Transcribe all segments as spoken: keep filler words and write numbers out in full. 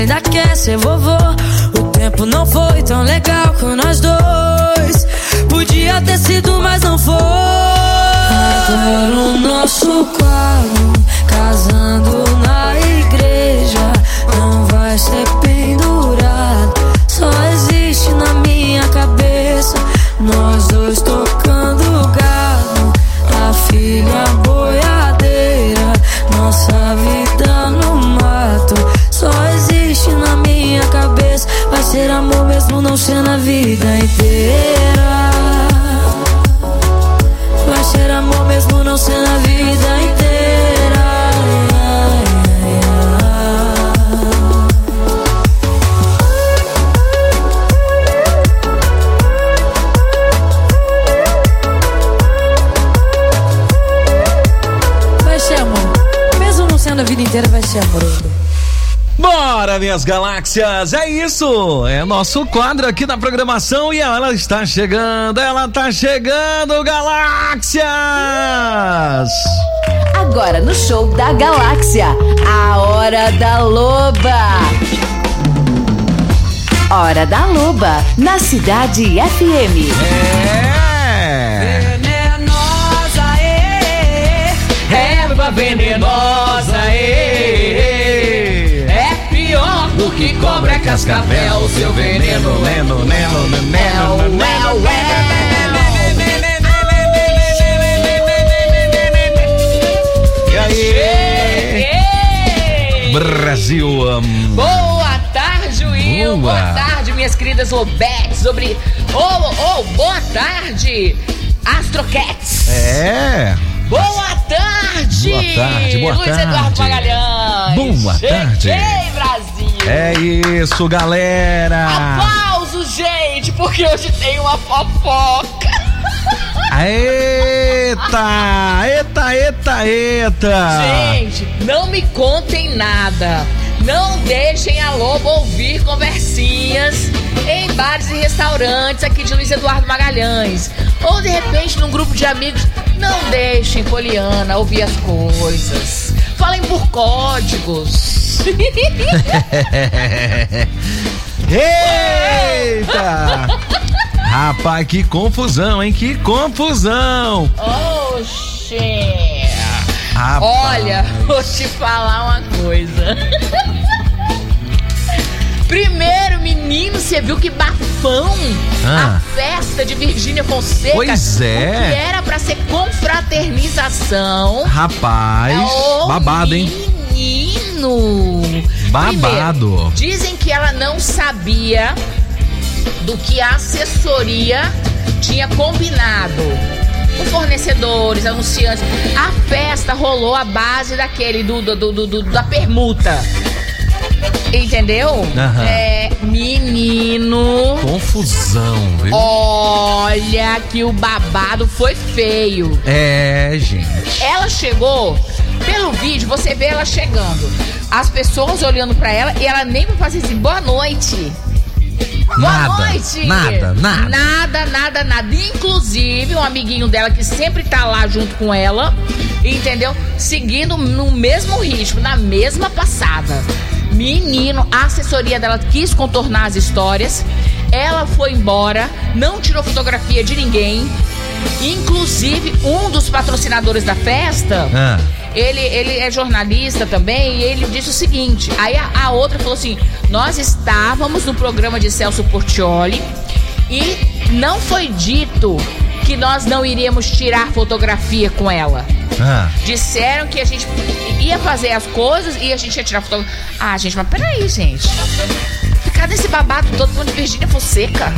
Ainda quer ser vovô. O tempo não foi tão legal com nós dois. Podia ter sido, mas não foi. Adoro o nosso quadro, casando na igreja. Não vai ser pendurado, só existe na minha cabeça. Nós dois tocando gado, a filha boiadeira. Nossa vida no mato só existe na minha cabeça. Vai ser amor mesmo não ser na vida inteira. Vai ser amor mesmo não ser na vida inteira. Vai ser amor mesmo não sendo a vida inteira. Vai ser amor. Bora, minhas galáxias, é isso, é nosso quadro aqui na programação e ela está chegando, ela está chegando, galáxias! Agora no show da Galáxia, a Hora da Loba. Hora da Loba, na Cidade F M. É! Venenosa, ê, erva venenosa, ê. O que cobra é cascavel, seu veneno, veneno, veneno, veneno, veneno, E aí? Brasil. Um... Boa tarde, Will. Boa. Boa tarde, minhas queridas Lobetes. Sobre... Oh, oh, boa tarde, Astrocats. É. Boa tarde. Boa tarde, boa Luiz tarde. Eduardo Magalhães. Boa tarde. Cheguei, Brasil. É isso, galera. Aplausos, gente, porque hoje tem uma fofoca. Eita, eita, eita, eita. Gente, não me contem nada. Não deixem a Loba ouvir conversinhas em bares e restaurantes aqui de Luiz Eduardo Magalhães. Ou de repente num grupo de amigos. Não deixem Poliana ouvir as coisas. Falem por códigos. Eita! Rapaz, que confusão, hein? Que confusão! Oxê! Rapaz. Olha, vou te falar uma coisa. Primeiro, menino, você viu que bafão? Ah. A festa de Virgínia Fonseca. Pois é. O que era pra ser confraternização. Rapaz, oh, babado, hein? Menino. Babado. Primeiro, dizem que ela não sabia do que a assessoria tinha combinado. Com fornecedores, anunciantes. A festa rolou à base daquele, do, do, do, do da permuta. Entendeu? Uhum. É, menino. Confusão, viu? Olha que o babado foi feio. É, gente. Ela chegou, pelo vídeo, você vê ela chegando. As pessoas olhando pra ela e ela nem pra fazer assim, boa noite. Boa nada, noite. Nada, nada. Nada, nada, nada. Inclusive, um amiguinho dela que sempre tá lá junto com ela, entendeu? Seguindo no mesmo ritmo, na mesma passada. Menino, a assessoria dela quis contornar as histórias. Ela foi embora, não tirou fotografia de ninguém. Inclusive, um dos patrocinadores da festa, Ah. ele, ele é jornalista também, e ele disse o seguinte. Aí a, a outra falou assim: nós estávamos no programa de Celso Portiolli e não foi dito que nós não iríamos tirar fotografia com ela. Ah. Disseram que a gente ia fazer as coisas e a gente ia tirar fotografia. Ah, gente, mas peraí, gente. Ficar nesse babado todo mundo de Virgínia Fonseca.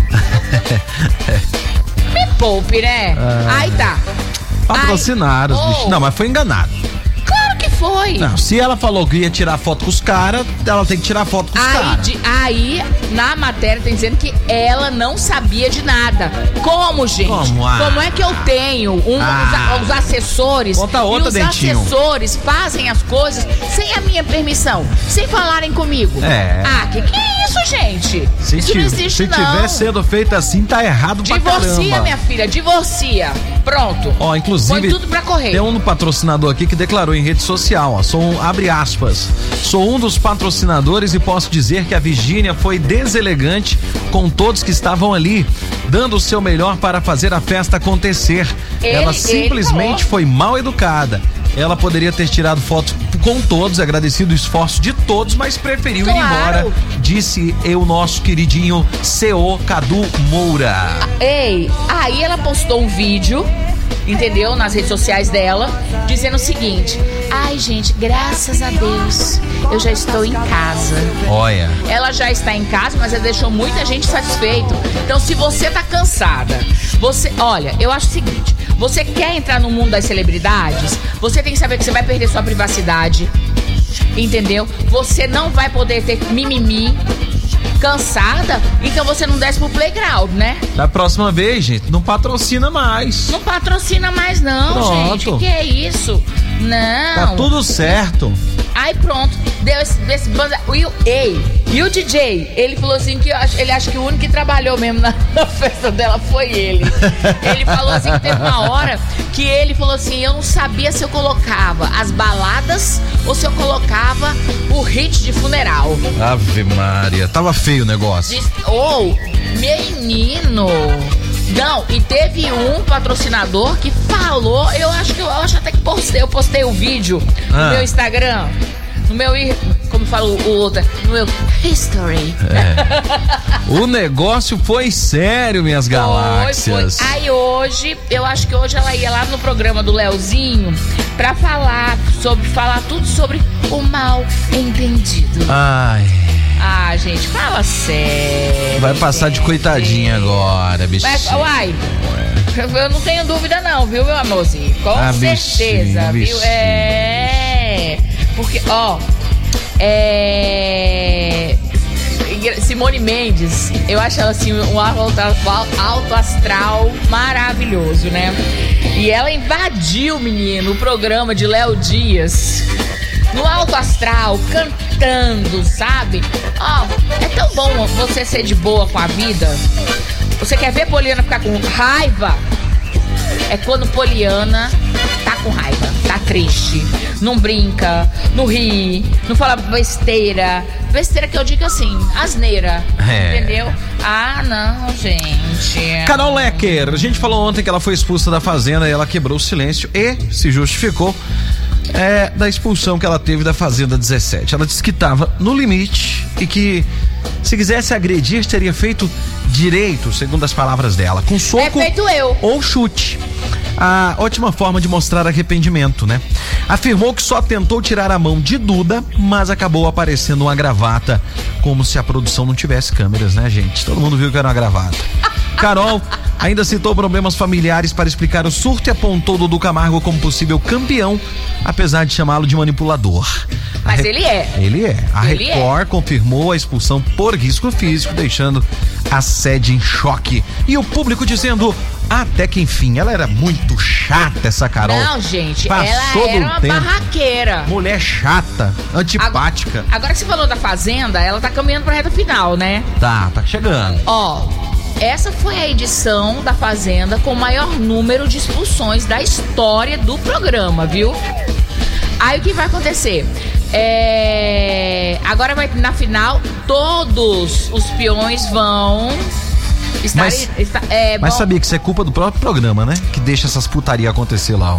Me poupe, né? Ah. Aí tá. Patrocinaram os Ai, bichos. oh. Não, mas foi enganado. Claro que foi. Não, se ela falou que ia tirar foto com os caras, ela tem que tirar foto com os Aí, caras. de- aí, na matéria, tem dizendo que ela não sabia de nada. Como, gente? Como? Ah. Como é que eu tenho um, Ah. os, os assessores Conta outra, e os Dentinho. assessores fazem as coisas sem a minha permissão, sem falarem comigo? É. Ah, que que é isso, gente? Se, isso não existe, se não. tiver sendo feito assim, tá errado pra caramba. Divorcia, minha filha, divorcia. Pronto. Ó, inclusive, põe tudo pra correr. Tem um patrocinador aqui que declarou em rede social, ó, sou um, abre aspas, sou um dos patrocinadores e posso dizer que a Virgínia foi deselegante com todos que estavam ali, dando o seu melhor para fazer a festa acontecer. Ele, Ela simplesmente foi mal educada. Ela poderia ter tirado fotos com todos, agradecido o esforço de todos, mas preferiu claro. ir embora, disse o nosso queridinho C O Cadu Moura. Ei, aí ela postou um vídeo, entendeu? Nas redes sociais dela, dizendo o seguinte: ai, gente, graças a Deus, eu já estou em casa. Olha. Ela já está em casa, mas ela deixou muita gente satisfeito. Então, se você tá cansada, você, olha, eu acho o seguinte: você quer entrar no mundo das celebridades, você tem que saber que você vai perder sua privacidade, entendeu? Você não vai poder ter mimimi. Cansada, então você não desce pro playground, né? Da próxima vez, gente, não patrocina mais. Não patrocina mais não, pronto. Gente. Que é isso? Não. Tá tudo certo. Aí pronto, deu esse, esse banda. E o, ei, e o D J, ele falou assim que eu acho, ele acha que o único que trabalhou mesmo na, na festa dela foi ele. Ele falou assim que teve uma hora que ele falou assim: eu não sabia se eu colocava as baladas ou se eu colocava o hit de funeral. Ave Maria, tava feio o negócio. Diz, oh, menino. Não, e teve um patrocinador que falou, eu acho que eu acho até que postei, eu postei o vídeo ah. no meu Instagram, no meu, como fala o outro, no meu history. É. O negócio foi sério, minhas galáxias. Foi, foi. Aí hoje, eu acho que hoje ela ia lá no programa do Leozinho pra falar sobre, falar tudo sobre o mal entendido. Ai. Ah, gente, fala sério. Vai passar de coitadinha agora, bichinho. Mas, uai, eu não tenho dúvida não, viu, meu amorzinho? Com ah, certeza, bichinho, viu? Bichinho. É. Porque, ó, é. Simone Mendes, eu acho ela assim um alto, alto astral maravilhoso, né? E ela invadiu, menino, o programa de Léo Dias. No alto astral, cantando, sabe? Ó, oh, é tão bom você ser de boa com a vida. Você quer ver Poliana ficar com raiva? É quando Poliana tá com raiva, tá triste, não brinca, não ri, não fala besteira. Besteira que eu digo assim, asneira, é. Entendeu? Ah, não, gente. Carol Lecker, a gente falou ontem que ela foi expulsa da Fazenda e ela quebrou o silêncio e se justificou. É, da expulsão que ela teve da Fazenda dezessete. Ela disse que estava no limite e que se quisesse agredir teria feito direito, segundo as palavras dela, com soco é feito eu. ou chute. A ótima forma de mostrar arrependimento, né? Afirmou que só tentou tirar a mão de Duda, mas acabou aparecendo uma gravata, como se a produção não tivesse câmeras, né, gente? Todo mundo viu que era uma gravata. Carol ainda citou problemas familiares para explicar o surto e apontou Dudu Camargo como possível campeão, apesar de chamá-lo de manipulador. Mas Re... ele é. Ele é. A ele Record é. confirmou a expulsão por risco físico, deixando a sede em choque. E o público dizendo, até que enfim, ela era muito chata, essa Carol. Não, gente, Passou ela era uma tempo. barraqueira. Mulher chata, antipática. Agora, agora que você falou da Fazenda, ela tá caminhando pra reta final, né? Tá, tá chegando. Ó, essa foi a edição da Fazenda com o maior número de expulsões da história do programa, viu? Aí o que vai acontecer? É... Agora vai na final, todos os peões vão estar. Mas, está, é, mas vão... sabia que isso é culpa do próprio programa, né? Que deixa essas putaria acontecer lá, ó.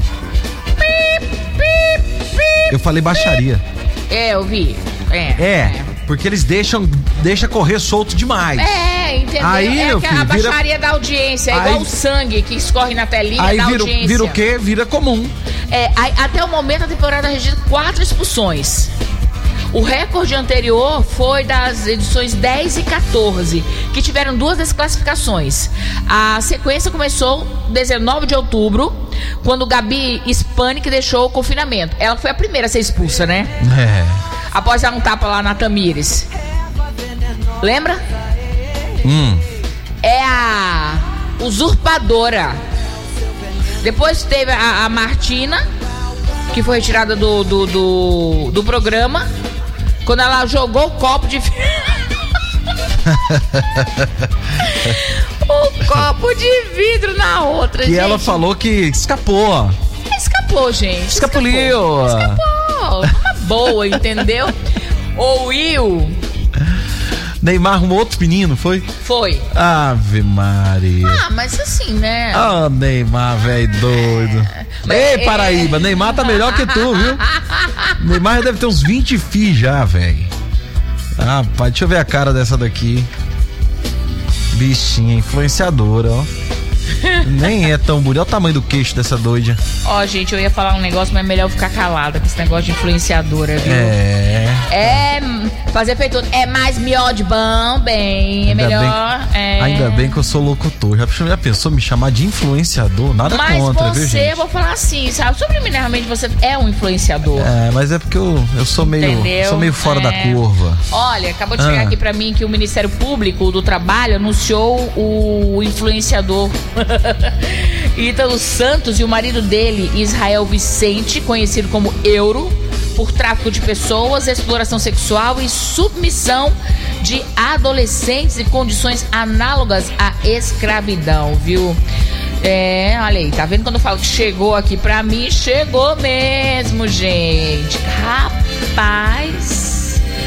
Eu falei baixaria. É, eu vi. É. É, é. Porque eles deixam deixa correr solto demais. É, entendeu? Aí, é meu que filho, a vira... baixaria da audiência, é aí... igual o sangue que escorre na telinha aí da vira, audiência. Vira o quê? Vira comum. É, aí, até o momento a temporada registra quatro expulsões. O recorde anterior foi das edições dez e quatorze, que tiveram duas desclassificações. A sequência começou dezenove de outubro, quando Gabi Hispanic deixou o confinamento. Ela foi a primeira a ser expulsa, né? É. Após dar um tapa lá na Tamires. Lembra? Hum. É a usurpadora. Depois teve a, a Martina, que foi retirada do, do, do, do programa, quando ela jogou o copo de O copo de vidro na outra, e gente. E ela falou que escapou. Escapou, gente. Escapuliu. Escapou. Escapou. Uma boa, entendeu? Ou Will. Neymar arrumou outro menino, foi? Foi. Ave Maria. Ah, mas assim, né? Ah, oh, Neymar, velho doido. É. Ei, Paraíba, Neymar tá melhor que tu, viu? Neymar deve ter uns vinte filhos já, velho. Ah, pai, deixa eu ver a cara dessa daqui. Bichinha, influenciadora, ó. Nem é tão bonito. Olha o tamanho do queixo dessa doida. Ó, oh, gente, eu ia falar um negócio, mas é melhor eu ficar calada com esse negócio de influenciadora, viu? É. É fazer feito. É mais mió de bom, bem. É ainda melhor. Bem, é... Ainda bem que eu sou locutor. Já, já pensou me chamar de influenciador? Nada mas contra, você, viu, gente? eu vou falar assim, sabe? Subliminarmente você é um influenciador. É, mas é porque eu, eu sou meio Entendeu? sou meio fora é. da curva. Olha, acabou de ah. chegar aqui pra mim que o Ministério Público do Trabalho anunciou o influenciador Ítalo Santos e o marido dele, Israel Vicente, conhecido como Euro, por tráfico de pessoas, exploração sexual e submissão de adolescentes em condições análogas à escravidão, viu? É, olha aí, tá vendo quando eu falo que chegou aqui pra mim? Chegou mesmo, gente. Rapaz...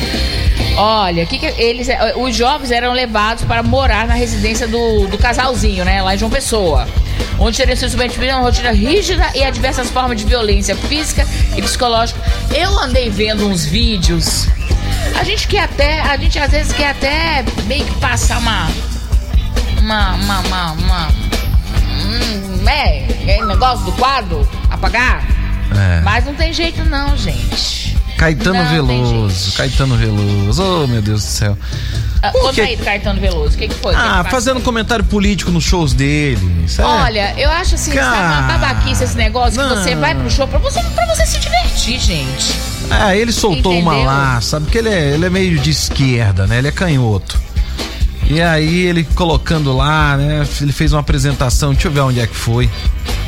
Olha, que que eles, os jovens eram levados para morar na residência do, do casalzinho, né? Lá em João Pessoa. Onde teriam sido submetidos a uma rotina rígida e a diversas formas de violência física e psicológica. Eu andei vendo uns vídeos. A gente quer até, a gente às vezes quer até meio que passar uma. Uma. Uma. Uma. uma um, é, é negócio do quadro, apagar. É. Mas não tem jeito, não, gente. Caetano não, Veloso, Caetano Veloso, oh meu Deus do céu. Ah, conta aí do Caetano Veloso, o que, que foi? Ah, que fazendo comentário político nos shows dele. Sabe? Olha, eu acho assim, Car... sabe, uma babaquice esse negócio não. Que você vai pro show pra você, pra você se divertir, gente. Ah, ele soltou Entendeu? uma lá, sabe? Porque ele é, ele é meio de esquerda, né? Ele é canhoto. E aí ele colocando lá, né? Ele fez uma apresentação, deixa eu ver onde é que foi.